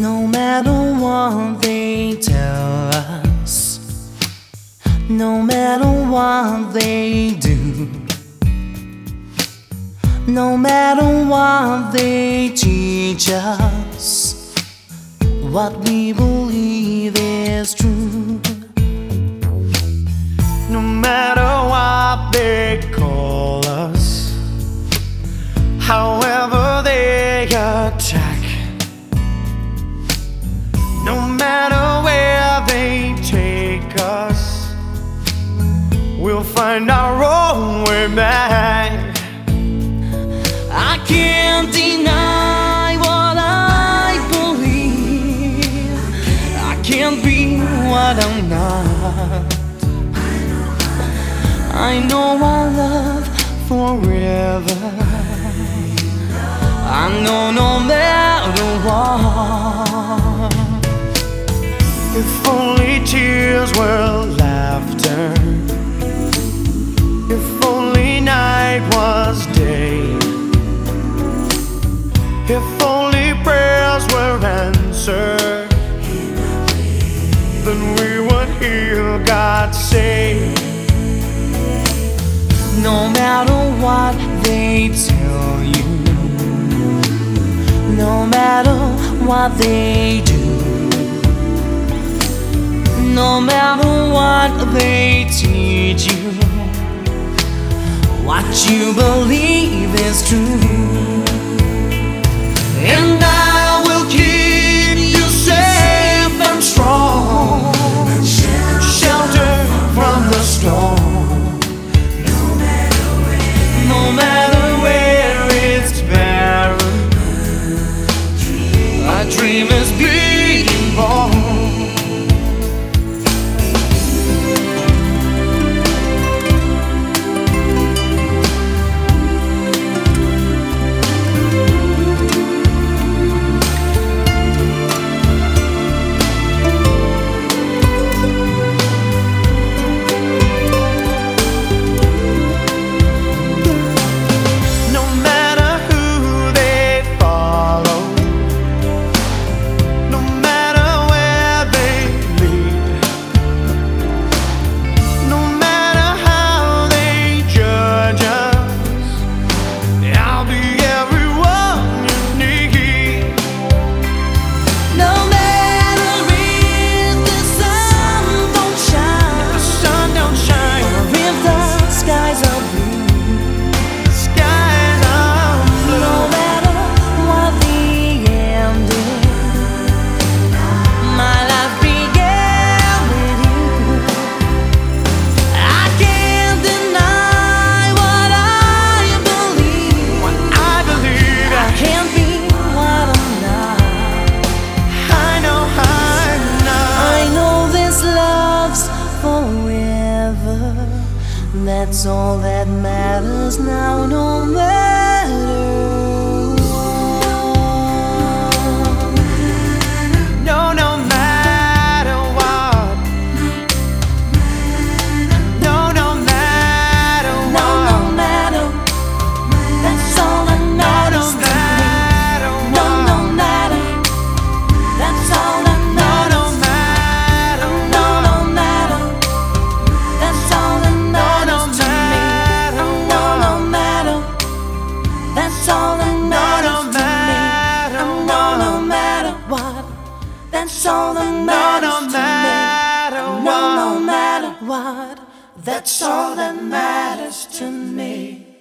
No matter what they tell us, no matter what they do, no matter what they teach us, what we believe is true. No matter what they call us, however they attack, no matter where they take us, we'll find our own way back. I can't deny what I believe. I can't be what I'm not. I know our love forever. I know no matter what. If only tears were laughter, if only night was day, if only prayers were answered, then we would hear God say. No matter what they tell you, no matter what they do, no matter what they teach you, what you believe is true. And I will keep you safe and strong, shelter from the storm. No matter where it's barren, a dream is being born. That's all that matters now, no matter what. No, no matter what. No, no matter what. No, no matter. That's all that matters to me. No, no matter. That's all that matters. No, no matter. No, no matter. That's all that matters. That's all that matters to me. No, no matter what. That's all that matters to me. No, no matter what. That's all that matters to me.